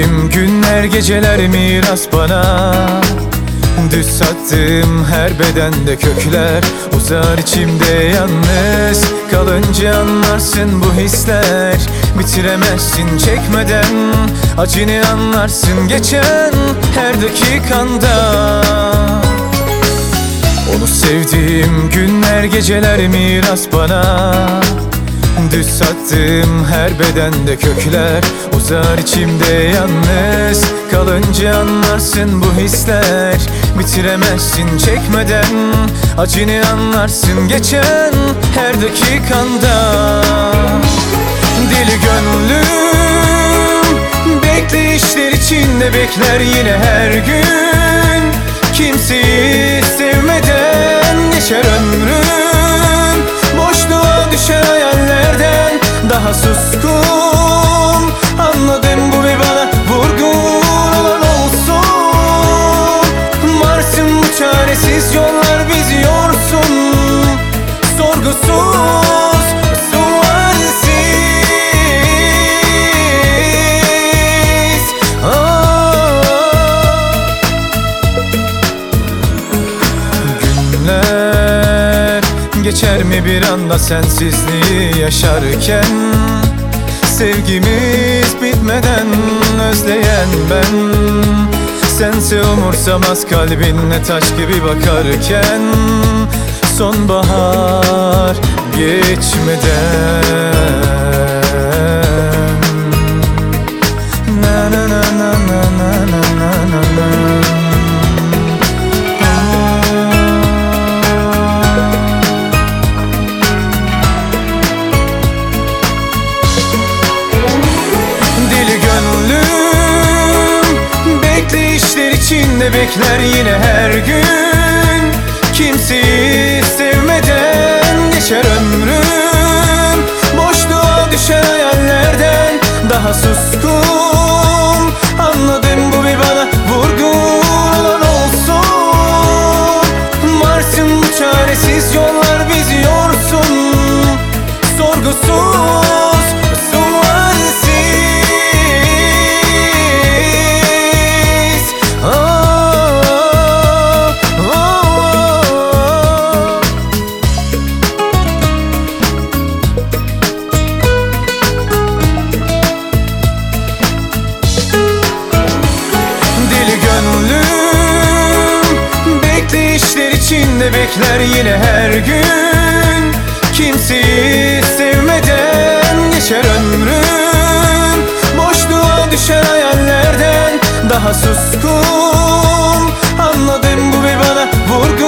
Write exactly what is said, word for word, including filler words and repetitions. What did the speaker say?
sevdiğim günler geceler miras bana. Düz sattığım her bedende kökler uzar içimde yalnız. Kalınca anlarsın bu hisler, bitiremezsin çekmeden. Acını anlarsın geçen her dakikanda. Onu sevdiğim günler geceler miras bana. Düz sattığım her bedende kökler uzar içimde yalnız. Kalınca anlarsın bu hisler, bitiremezsin çekmeden. Acını anlarsın geçen her dakikanda. Deli gönlüm bekleyişler içinde bekler yine her gün. Kimseyi sevmeden geçer ömrüm, boşluğa düşer hayallerden daha suskun. Anladım bu bir bana vurgun olan olsun. Varsın bu çaresiz yollar bizi yorsun. Sorgusuz, sualsiz. Günler geçer mi bir anda sensizliği yaşarken? Sevgimiz bitmeden özleyen ben. Sense umursamaz kalbinle taş gibi bakarken. Sonbahar geçmeden. Na na na na na na na na na. İçinde bekler yine her gün. Kimseyi sevmeden geçer ömrüm, boşluğa düşer hayallerden daha suskun. Anladım bu bir bana vurgun olan olsun. Varsın bu çaresiz yollar bizi yorsun. Sorgusuz, sualsiz. İçinde bekler yine her gün. Kimseyi sevmeden geçer ömrüm, boşluğa düşer hayallerden daha suskun. Anladım bu bir bana vurgun.